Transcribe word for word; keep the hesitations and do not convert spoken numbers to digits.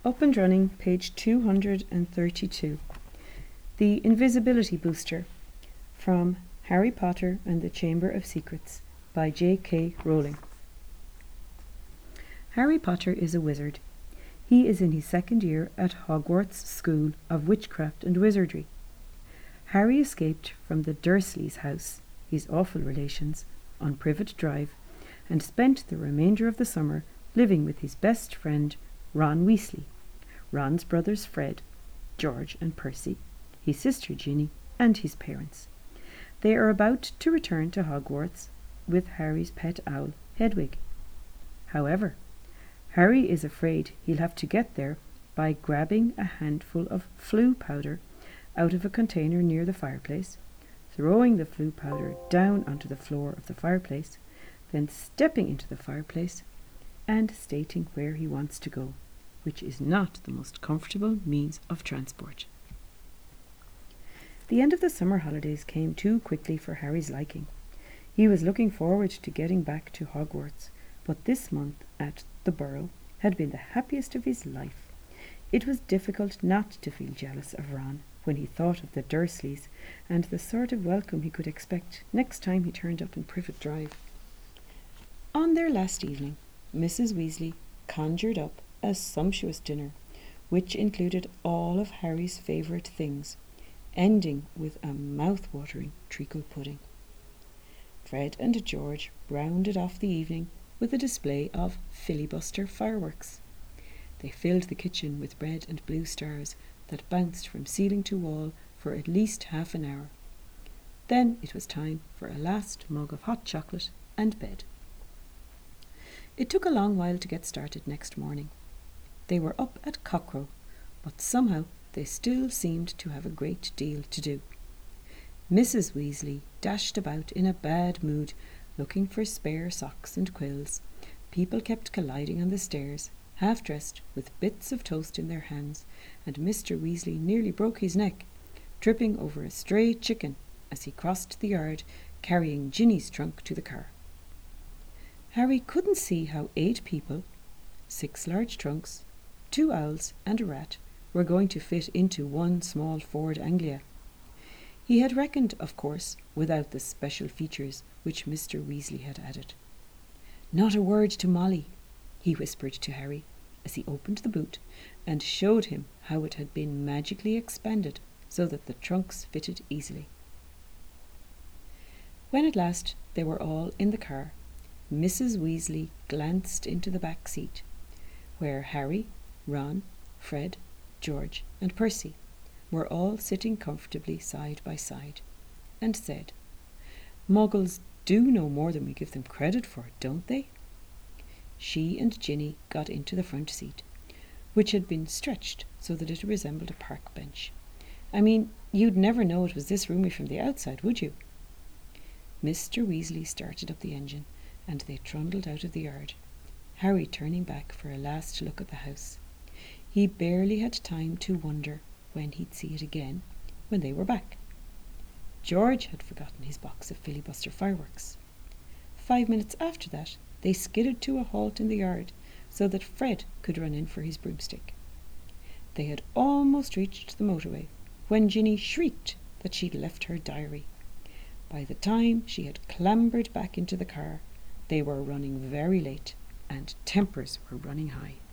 Up and Running, page two hundred thirty-two. The Invisibility Booster, from Harry Potter and the Chamber of Secrets, by J K Rowling. Harry Potter is a wizard. He is in his second year at Hogwarts School of Witchcraft and Wizardry. Harry escaped from the Dursleys' house, his awful relations, on Privet Drive, and spent the remainder of the summer living with his best friend, Ron Weasley, Ron's brothers Fred, George and Percy, his sister Ginny, and his parents. They are about to return to Hogwarts with Harry's pet owl, Hedwig. However, Harry is afraid he'll have to get there by grabbing a handful of Floo powder out of a container near the fireplace, throwing the Floo powder down onto the floor of the fireplace, then stepping into the fireplace and stating where he wants to go, which is not the most comfortable means of transport. The end of the summer holidays came too quickly for Harry's liking. He was looking forward to getting back to Hogwarts, but this month at the Burrow had been the happiest of his life. It was difficult not to feel jealous of Ron when he thought of the Dursleys and the sort of welcome he could expect next time he turned up in Privet Drive. On their last evening, Missus Weasley conjured up a sumptuous dinner, which included all of Harry's favourite things, ending with a mouth-watering treacle pudding. Fred and George rounded off the evening with a display of filibuster fireworks. They filled the kitchen with red and blue stars that bounced from ceiling to wall for at least half an hour. Then it was time for a last mug of hot chocolate and bed. It took a long while to get started next morning. They were up at cockcrow, but somehow they still seemed to have a great deal to do. Missus Weasley dashed about in a bad mood, looking for spare socks and quills. People kept colliding on the stairs, half-dressed with bits of toast in their hands, and Mister Weasley nearly broke his neck, tripping over a stray chicken as he crossed the yard, carrying Ginny's trunk to the car. Harry couldn't see how eight people, six large trunks, two owls and a rat, were going to fit into one small Ford Anglia. He had reckoned, of course, without the special features which Mister Weasley had added. "Not a word to Molly," he whispered to Harry as he opened the boot and showed him how it had been magically expanded so that the trunks fitted easily. When at last they were all in the car, Missus Weasley glanced into the back seat, where Harry, Ron, Fred, George and Percy were all sitting comfortably side by side, and said, "Muggles do know more than we give them credit for, don't they?" She and Ginny got into the front seat, which had been stretched so that it resembled a park bench. "I mean, you'd never know it was this roomy from the outside, would you?" Mister Weasley started up the engine, and they trundled out of the yard, Harry turning back for a last look at the house. He barely had time to wonder when he'd see it again when they were back. George had forgotten his box of filibuster fireworks. Five minutes after that, they skidded to a halt in the yard so that Fred could run in for his broomstick. They had almost reached the motorway when Ginny shrieked that she'd left her diary. By the time she had clambered back into the car, they were running very late and tempers were running high.